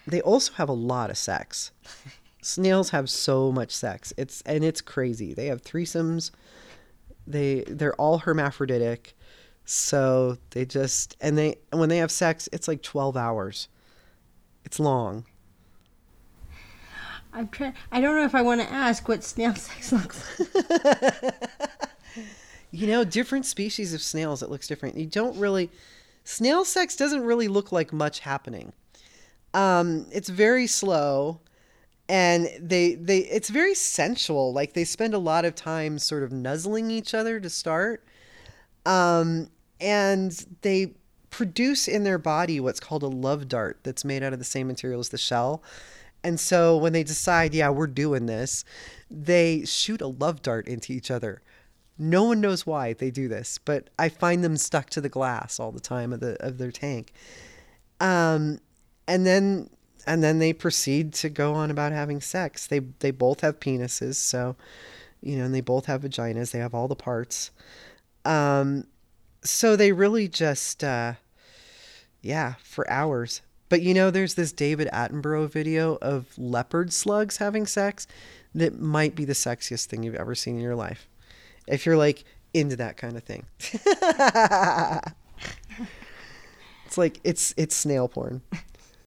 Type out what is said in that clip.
They also have a lot of sex. Snails have so much sex. It's crazy. They have threesomes. They're all hermaphroditic. So when they have sex, it's like 12 hours. It's long. I don't know if I want to ask what snail sex looks like. Different species of snails, it looks different. Snail sex doesn't really look like much happening. It's very slow, and it's very sensual. Like, they spend a lot of time sort of nuzzling each other to start. And they produce in their body what's called a love dart that's made out of the same material as the shell. And so when they decide, yeah, we're doing this, they shoot a love dart into each other. No one knows why they do this, but I find them stuck to the glass all the time of their tank. Um, and then they proceed to go on about having sex. They both have penises, so and they both have vaginas. They have all the parts. So they really just for hours. But there's this David Attenborough video of leopard slugs having sex that might be the sexiest thing you've ever seen in your life, if you're like into that kind of thing. It's like it's snail porn.